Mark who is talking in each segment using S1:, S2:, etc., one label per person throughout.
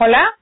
S1: Hola.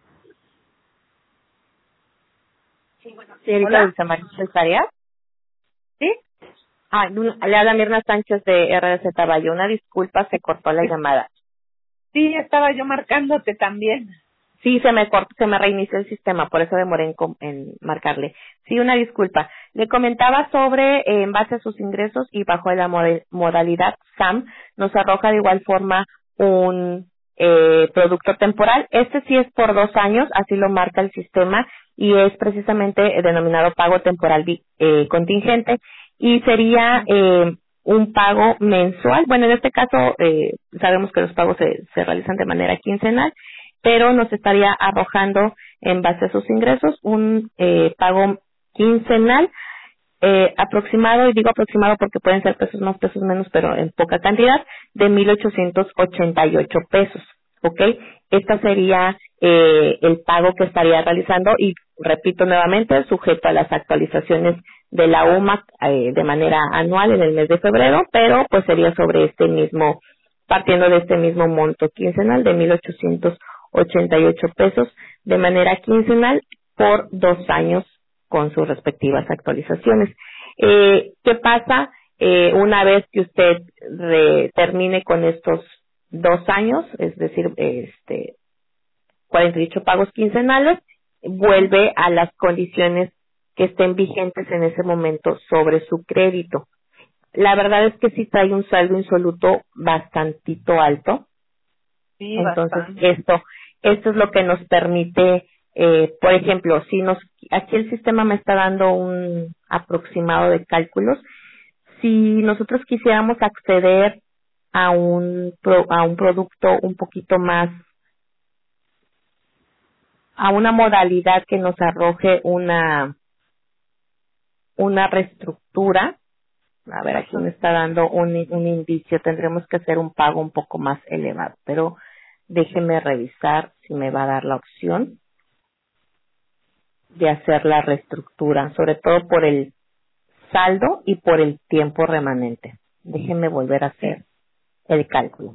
S2: Señorita
S1: Hola.
S2: Dulce María Cesaria.
S1: ¿Sí?
S2: Le habla Mirna Sánchez de RDZ Valle. Una disculpa, se cortó la llamada.
S1: Sí, estaba yo marcándote también.
S2: Sí, se me cortó, se me reinició el sistema, por eso demoré en marcarle. Sí, una disculpa. Le comentaba sobre, en base a sus ingresos y bajo la modalidad SAM, nos arroja de igual forma un producto temporal. Este sí es por 2 años, así lo marca el sistema, y es precisamente denominado pago temporal contingente, y sería un pago mensual. Bueno, en este caso sabemos que los pagos se realizan de manera quincenal, pero nos estaría arrojando en base a sus ingresos un pago quincenal aproximado, y digo aproximado porque pueden ser pesos más, pesos menos, pero en poca cantidad, de 1,888 pesos, ¿ok? Esta sería el pago que estaría realizando, y repito nuevamente, sujeto a las actualizaciones de la UMA de manera anual en el mes de febrero, pero pues sería sobre partiendo de este mismo monto quincenal de 1,888 pesos de manera quincenal por 2 años con sus respectivas actualizaciones. ¿Qué pasa una vez que usted termine con estos 2 años? Es decir, 48 pagos quincenales, vuelve a las condiciones que estén vigentes en ese momento sobre su crédito. La verdad es que sí trae un saldo insoluto bastantito alto.
S1: Sí,
S2: Entonces,
S1: bastante.
S2: esto es lo que nos permite, por ejemplo, aquí el sistema me está dando un aproximado de cálculos. Si nosotros quisiéramos acceder a un producto un poquito más, a una modalidad que nos arroje una reestructura, a ver, aquí me está dando un indicio, tendremos que hacer un pago un poco más elevado, pero déjeme revisar si me va a dar la opción de hacer la reestructura, sobre todo por el saldo y por el tiempo remanente. Déjeme volver a hacer el cálculo.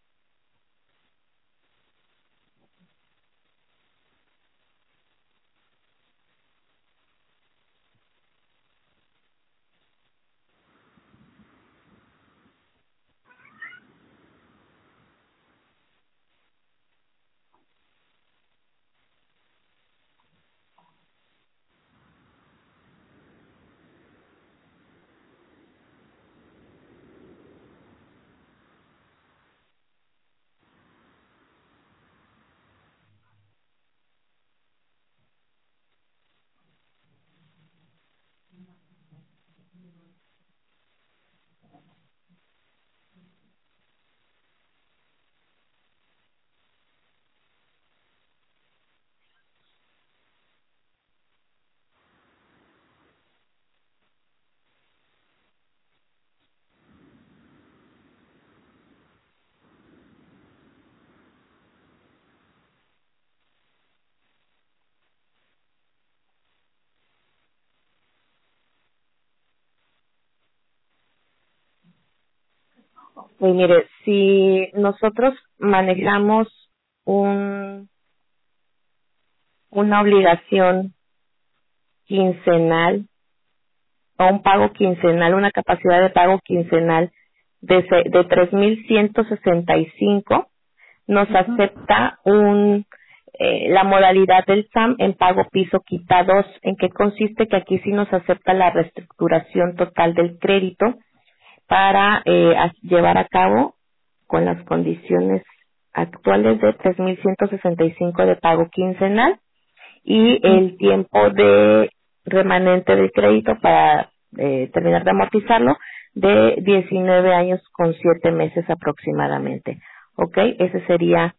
S2: Pues mire, si nosotros manejamos una obligación quincenal o un pago quincenal, una capacidad de pago quincenal de 3,165, nos acepta la modalidad del SAM en pago piso quita 2. ¿En qué consiste? Que aquí sí nos acepta la reestructuración total del crédito para llevar a cabo con las condiciones actuales de 3,165 de pago quincenal, y el tiempo de remanente del crédito para terminar de amortizarlo de 19 años con 7 meses aproximadamente. ¿Ok? Ese sería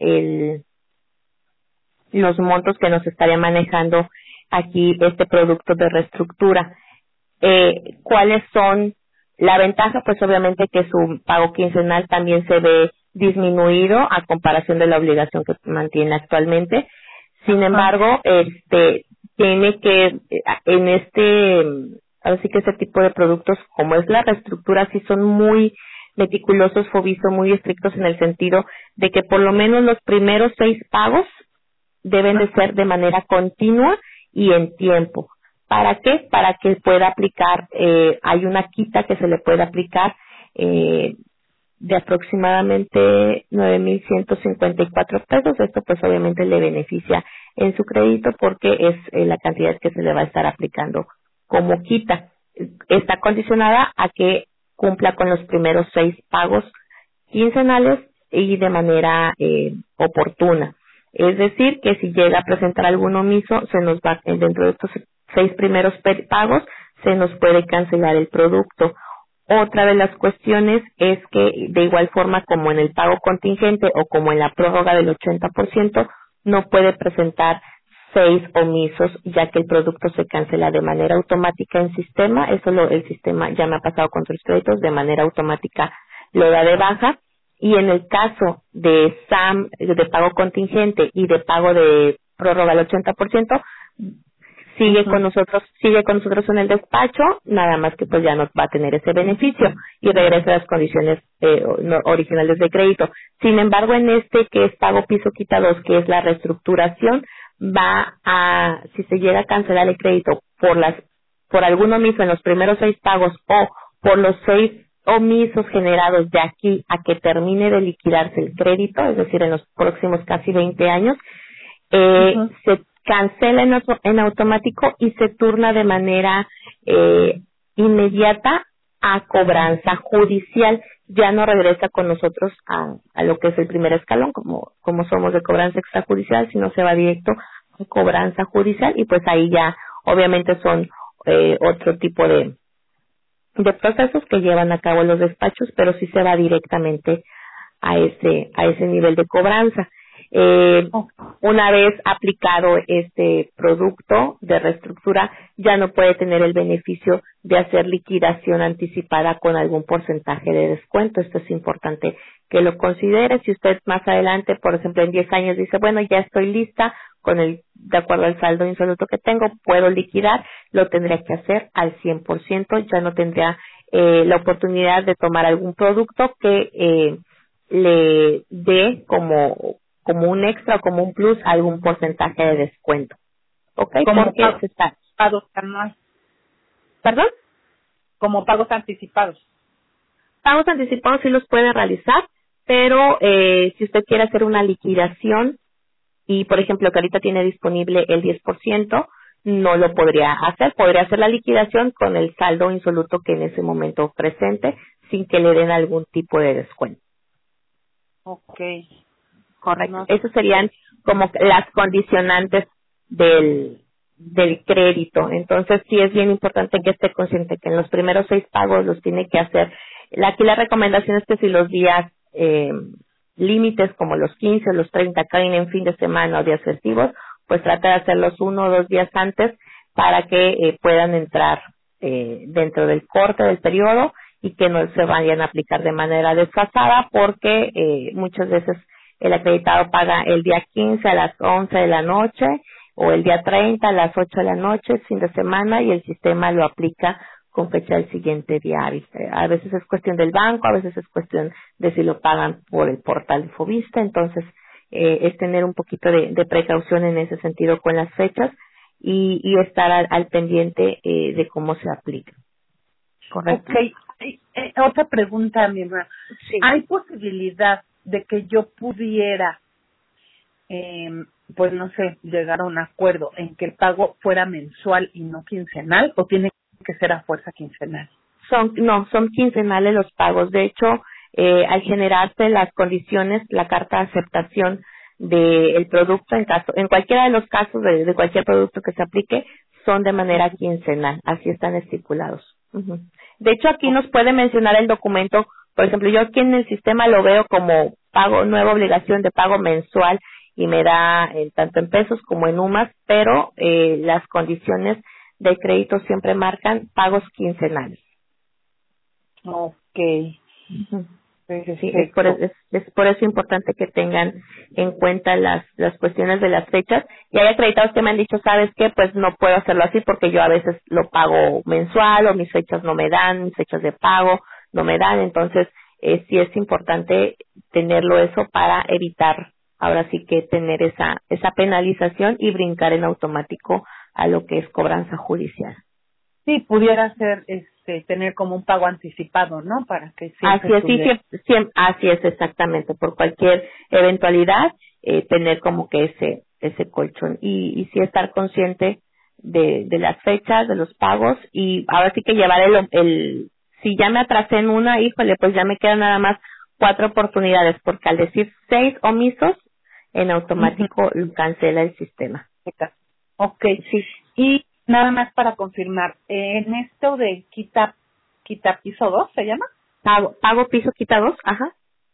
S2: los montos que nos estaría manejando aquí este producto de reestructura. ¿Cuáles son la ventaja? Pues obviamente que su pago quincenal también se ve disminuido a comparación de la obligación que mantiene actualmente. Sin embargo, tiene que ahora sí que este tipo de productos, como es la reestructura, sí son muy meticulosos, Foviso, muy estrictos en el sentido de que por lo menos los primeros 6 pagos deben de ser de manera continua y en tiempo. ¿Para qué? Para que pueda aplicar, hay una quita que se le puede aplicar de aproximadamente 9,154 pesos. Esto pues obviamente le beneficia en su crédito porque es la cantidad que se le va a estar aplicando como quita. Está condicionada a que cumpla con los primeros 6 pagos quincenales y de manera oportuna. Es decir, que si llega a presentar algún omiso, se nos va, dentro de estos 6 primeros pagos, se nos puede cancelar el producto. Otra de las cuestiones es que, de igual forma como en el pago contingente o como en la prórroga del 80%, no puede presentar 6 omisos, ya que el producto se cancela de manera automática en sistema. El sistema ya me ha pasado con otros créditos, de manera automática lo da de baja. Y en el caso de SAM, de pago contingente y de pago de prórroga al 80%, sigue con nosotros en el despacho, nada más que pues ya no va a tener ese beneficio y regresa a las condiciones originales de crédito. Sin embargo, en este que es pago piso quita 2, que es la reestructuración, si se llega a cancelar el crédito por algún omiso en los primeros 6 pagos o por los 6 omisos generados de aquí a que termine de liquidarse el crédito, es decir, en los próximos casi 20 años, se cancela en automático y se turna de manera inmediata a cobranza judicial. Ya no regresa con nosotros a lo que es el primer escalón, como somos de cobranza extrajudicial, sino se va directo a cobranza judicial y pues ahí ya obviamente son otro tipo de procesos que llevan a cabo los despachos, pero sí se va directamente a ese nivel de cobranza. Una vez aplicado este producto de reestructura, ya no puede tener el beneficio de hacer liquidación anticipada con algún porcentaje de descuento. Esto es importante que lo considere. Si usted más adelante, por ejemplo, en 10 años dice, bueno, ya estoy lista de acuerdo al saldo insoluto que tengo, puedo liquidar, lo tendría que hacer al 100%, ya no tendría la oportunidad de tomar algún producto que le dé como un extra o como un plus algún porcentaje de descuento. ¿Ok?
S1: Como
S2: Porque
S1: pagos anuales.
S2: ¿Perdón?
S1: Como pagos anticipados.
S2: Pagos anticipados sí los puede realizar, pero si usted quiere hacer una liquidación y, por ejemplo, que ahorita tiene disponible el 10%, no lo podría hacer. Podría hacer la liquidación con el saldo insoluto que en ese momento presente, sin que le den algún tipo de descuento.
S1: Ok.
S2: Correcto.
S1: No.
S2: Esos serían como las condicionantes del crédito. Entonces, sí es bien importante que esté consciente que en los primeros 6 pagos los tiene que hacer. Aquí la recomendación es que si los días límites como los 15 o los 30 caen en fin de semana o días festivos, pues trata de hacerlos 1 o 2 días antes para que puedan entrar dentro del corte del periodo y que no se vayan a aplicar de manera desfasada, porque muchas veces el acreditado paga el día 15 a las 11 de la noche o el día 30 a las 8 de la noche, fin de semana, y el sistema lo aplica con fecha del siguiente día. A veces es cuestión del banco, a veces es cuestión de si lo pagan por el portal de Fovista. Entonces, es tener un poquito de precaución en ese sentido con las fechas y estar al pendiente de cómo se aplica. ¿Correcto?
S1: Ok. Otra pregunta, mi hermana.
S2: Sí.
S1: ¿Hay posibilidad de que yo pudiera, pues no sé, llegar a un acuerdo en que el pago fuera mensual y no quincenal, o tiene que ser a fuerza quincenal?
S2: Son quincenales los pagos. De hecho, al generarse las condiciones, la carta de aceptación del producto, en cualquiera de los casos de cualquier producto que se aplique, son de manera quincenal. Así están estipulados. Uh-huh. De hecho, aquí nos puede mencionar el documento. Por ejemplo, yo aquí en el sistema lo veo como nueva obligación de pago mensual y me da tanto en pesos como en UMAS, pero las condiciones de crédito siempre marcan pagos quincenales.
S1: Ok.
S2: Uh-huh. Sí, es por eso importante que tengan en cuenta las cuestiones de las fechas. Y hay acreditados que me han dicho, ¿sabes qué? Pues no puedo hacerlo así porque yo a veces lo pago mensual o mis fechas no me dan, mis fechas de pago no me dan. Entonces, sí es importante tenerlo eso para evitar ahora sí que tener esa penalización y brincar en automático a lo que es cobranza judicial.
S1: Sí, pudiera ser tener como un pago anticipado, ¿no? Para que
S2: Así
S1: siempre
S2: es, sí,
S1: estuviera.
S2: así es exactamente, por cualquier eventualidad, tener como que ese colchón y sí estar consciente de las fechas, de los pagos y ahora sí que llevar si ya me atrasé en una, híjole, pues ya me quedan nada más 4 oportunidades, porque al decir 6 omisos, en automático lo cancela el sistema.
S1: Ok,
S2: Sí.
S1: y nada más para confirmar, en esto de quita piso 2, ¿se llama?
S2: Pago piso quita 2, ajá.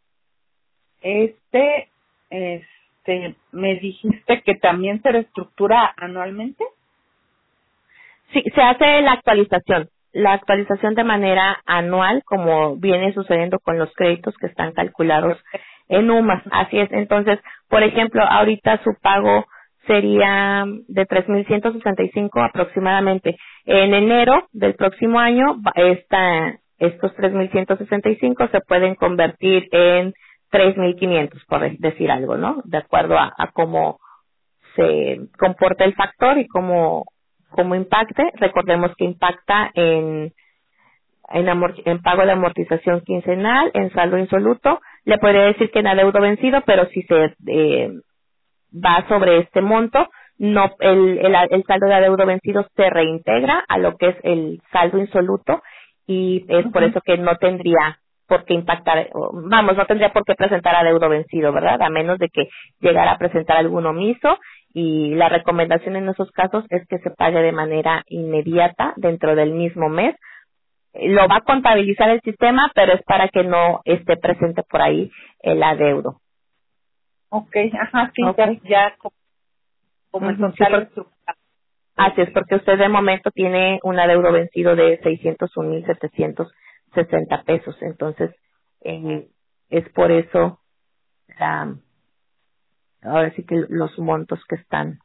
S1: Me dijiste que también se reestructura anualmente.
S2: Sí, se hace la actualización de manera anual, como viene sucediendo con los créditos que están calculados en UMAS. Así es. Entonces, por ejemplo, ahorita su pago sería de 3,165 aproximadamente. En enero del próximo año, estos 3,165 se pueden convertir en 3,500, por decir algo, ¿no? De acuerdo a cómo se comporta el factor y cómo impacte. Recordemos que impacta en pago de amortización quincenal, en saldo insoluto. Le podría decir que en adeudo vencido, pero si se va sobre este monto, no el saldo de adeudo vencido se reintegra a lo que es el saldo insoluto y es por eso que no tendría por qué impactar, no tendría por qué presentar adeudo vencido, ¿verdad? A menos de que llegara a presentar algún omiso y la recomendación en esos casos es que se pague de manera inmediata dentro del mismo mes. Lo va a contabilizar el sistema, pero es para que no esté presente por ahí el adeudo.
S1: Ok, ajá, sí,
S2: Okay.
S1: ya como el total estructurado.
S2: Así es, porque usted de momento tiene un adeudo vencido de 601,760 pesos. Entonces, es por eso, ahora sí que los montos que están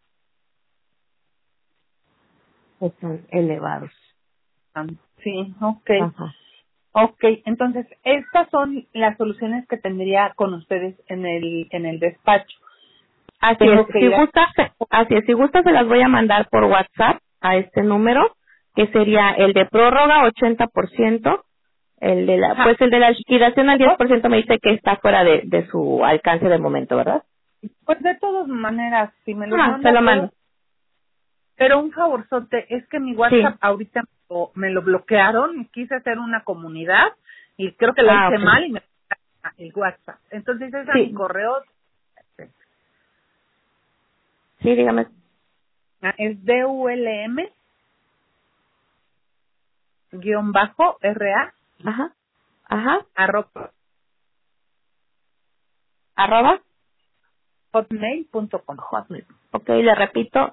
S2: elevados.
S1: Sí, ok.
S2: Ajá.
S1: Ok, entonces estas son las soluciones que tendría con ustedes en el despacho.
S2: Así
S1: Tengo
S2: es,
S1: que ir
S2: si gusta se las voy a mandar por WhatsApp a este número, que sería el de prórroga 80%, el de la liquidación al 10% me dice que está fuera de su alcance de momento, ¿verdad?
S1: Pues de todas maneras, si me los
S2: Se
S1: manda
S2: lo
S1: todos,
S2: mando.
S1: pero un favorzote, es que mi
S2: Sí.
S1: WhatsApp ahorita me lo bloquearon, quise hacer una comunidad y creo que la hice
S2: Ok.
S1: mal y me el WhatsApp. Entonces es a mi correo,
S2: Sí, dígame.
S1: es DULM-RA
S2: Ajá.
S1: @
S2: @hotmail.com.
S1: hotmail.com.
S2: Ok, le repito,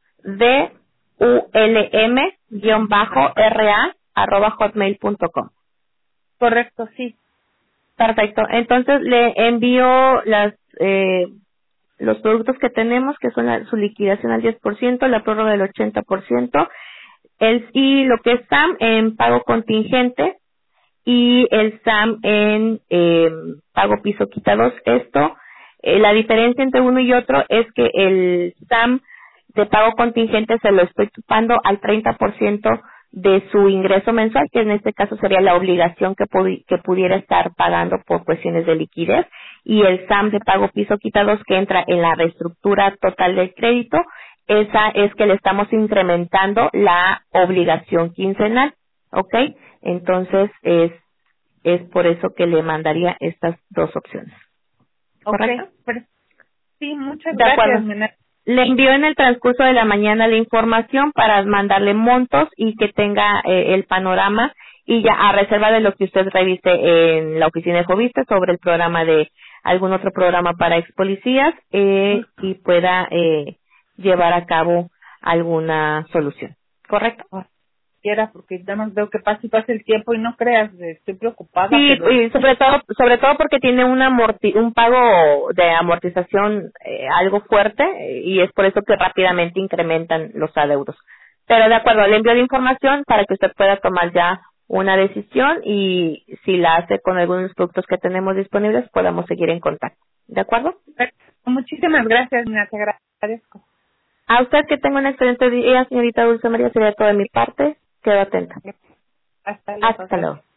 S2: DULM-RA @hotmail.com.
S1: Correcto, sí.
S2: Perfecto. Entonces le envío los productos que tenemos, que son su liquidación al 10%, la prórroga del 80%, y lo que es SAM en pago contingente y el SAM en pago piso quitados. Esto, la diferencia entre uno y otro es que el SAM de pago contingente se lo estoy topando al 30% de su ingreso mensual, que en este caso sería la obligación que pudiera estar pagando por cuestiones de liquidez, y el SAM de pago piso quitados que entra en la reestructura total del crédito, esa es que le estamos incrementando la obligación quincenal, ¿ok? Entonces es por eso que le mandaría estas dos opciones. ¿Correcto?
S1: Okay. Sí, muchas
S2: De
S1: gracias,
S2: acuerdo.
S1: Mena.
S2: Le envío en el transcurso de la mañana la información para mandarle montos y que tenga el panorama y ya a reserva de lo que usted revise en la oficina de Fobiste sobre el programa de algún otro programa para ex policías y pueda llevar a cabo alguna solución. ¿Correcto?
S1: Porque ya más veo que pasa y pasa el tiempo y no creas, estoy preocupada.
S2: Sí,
S1: pero
S2: y sobre todo porque tiene un pago de amortización algo fuerte y es por eso que rápidamente incrementan los adeudos. Pero de acuerdo, le envío la información para que usted pueda tomar ya una decisión y si la hace con algunos productos que tenemos disponibles podamos seguir en contacto. ¿De acuerdo?
S1: Muchísimas gracias, Nina, te agradezco.
S2: A usted que tenga un excelente día, señorita Dulce María, sería todo de mi parte. Quedo atenta.
S1: Hasta luego.
S2: Hasta luego.